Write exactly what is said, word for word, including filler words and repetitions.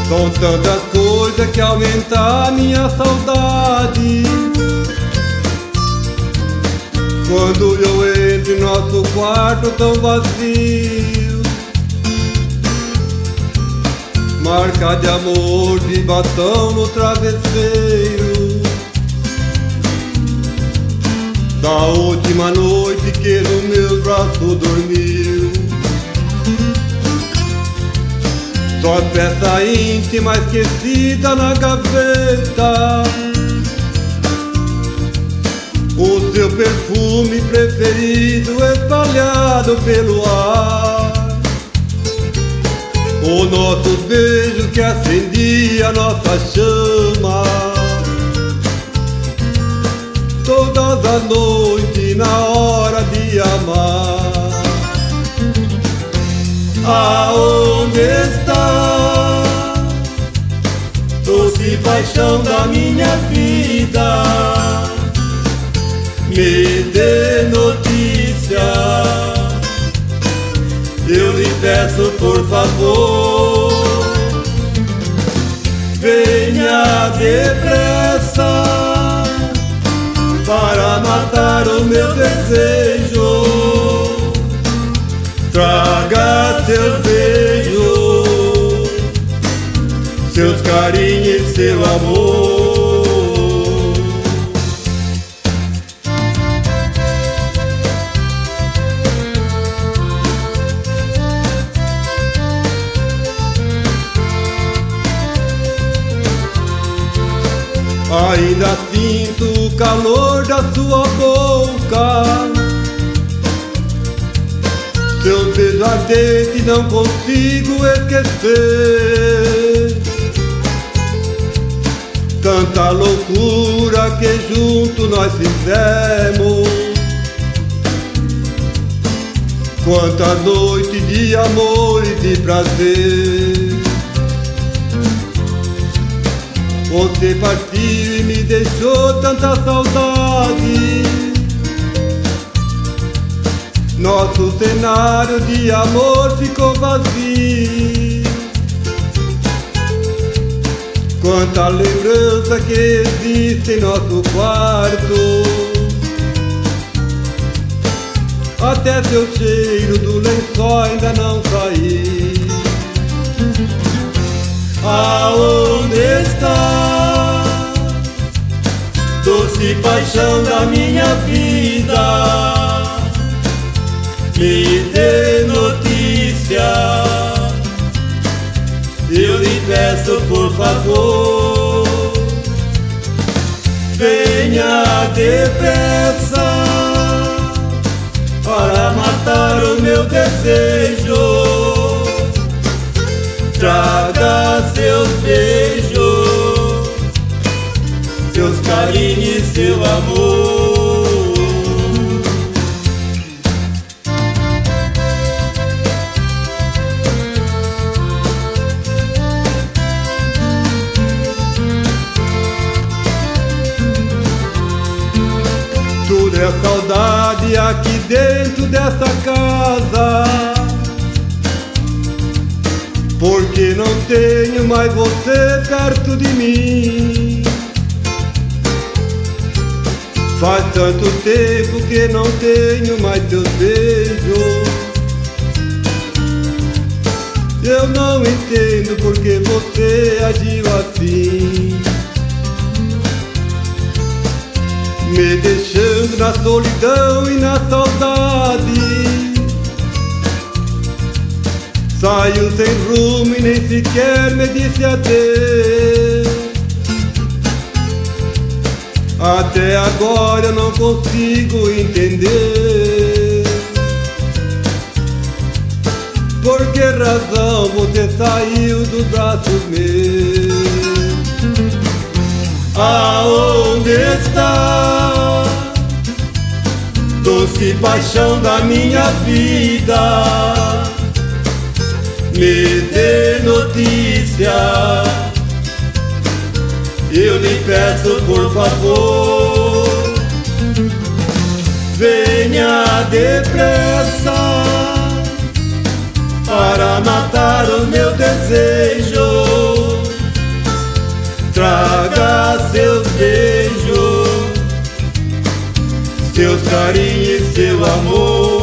São tantas coisas que aumentam a minha saudade. Quando eu entro em nosso quarto tão vazio, marca de amor de batom no travesseiro da última noite que no meu braço dormiu. Só peça íntima esquecida na gaveta, o seu perfume preferido espalhado pelo ar, o nosso beijo que acendia nossa chama todas as noites na hora de amar. Aonde está, doce paixão da minha vida? Me dê notícia, eu lhe peço por favor. Venha depressa para matar o meu desejo. Traga seus beijos, seus carinhos e seu amor. Ainda sinto o calor da sua boca, seu beijo ardente não consigo esquecer. Tanta loucura que junto nós fizemos, quanta noite de amor e de prazer. Você partiu e me deixou tanta saudade, nosso cenário de amor ficou vazio. Quanta lembrança que existe em nosso quarto, até seu cheiro do lençol ainda não saiu. Aonde está, doce paixão da minha vida? Me dê notícia, eu lhe peço por favor. Venha depressa para matar o meu desejo. Traga seus beijos, seus carinhos e seu amor. Tudo é saudade aqui dentro dessa casa, porque não tenho mais você perto de mim. Faz tanto tempo que não tenho mais teus beijos. Eu não entendo porque você agiu assim, me deixando na solidão e na saudade. Saiu sem rumo e nem sequer me disse adeus. Até agora eu não consigo entender por que razão você saiu dos braços meus. Aonde está, doce paixão da minha vida? Me dê notícia, eu lhe peço por favor. Venha depressa para matar o meu desejo. carinho e seu amor.